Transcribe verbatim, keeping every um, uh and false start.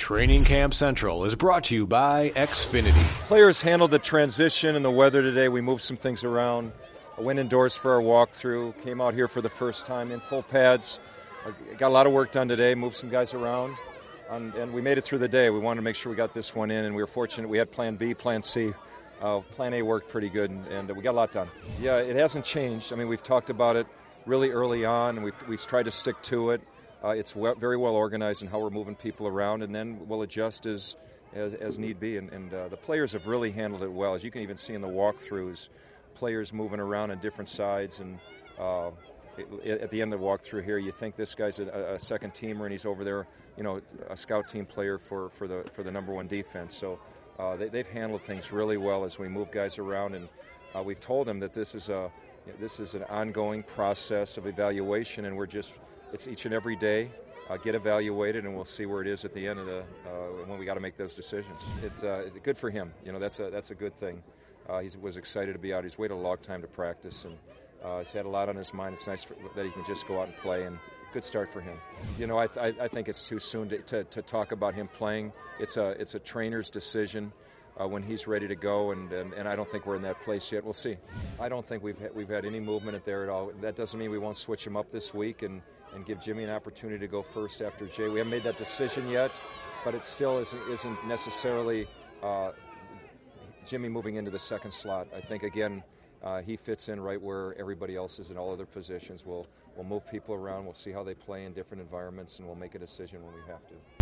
Training Camp Central is brought to you by Xfinity. Players handled the transition and the weather today. We moved some things around. I went indoors for our walkthrough, came out here for the first time in full pads. I got a lot of work done today, moved some guys around, and, and we made it through the day. We wanted to make sure we got this one in, and we were fortunate. We had plan B, plan C. Uh, plan A worked pretty good, and, and we got a lot done. Yeah, it hasn't changed. I mean, we've talked about it really early on, and we've, we've tried to stick to it. Uh, it's we- very well organized in how we're moving people around, and then we'll adjust as as, as need be. And, and uh, the players have really handled it well. As you can even see in the walkthroughs, players moving around on different sides. And uh, it, at the end of the walkthrough here, you think this guy's a, a second teamer, and he's over there, you know, a scout team player for, for the for the number one defense. So uh, they, they've handled things really well as we move guys around, and uh, we've told them that this is a this is an ongoing process of evaluation, and we're just. It's each and every day, uh, get evaluated, and we'll see where it is at the end of the uh, when we got to make those decisions. It's, uh, it's good for him. You know, that's a that's a good thing. Uh, he was excited to be out. He's waited a long time to practice, and uh, he's had a lot on his mind. It's nice for, that he can just go out and play, and good start for him. You know, I I, I think it's too soon to, to to talk about him playing. It's a it's a trainer's decision. Uh, when he's ready to go, and, and, and I don't think we're in that place yet. We'll see. I don't think we've ha- we've had any movement there at all. That doesn't mean we won't switch him up this week and, and give Jimmy an opportunity to go first after Jay. We haven't made that decision yet, but it still isn't, isn't necessarily uh, Jimmy moving into the second slot. I think, again, uh, he fits in right where everybody else is in all other positions. We'll, we'll move people around. We'll see how they play in different environments, and we'll make a decision when we have to.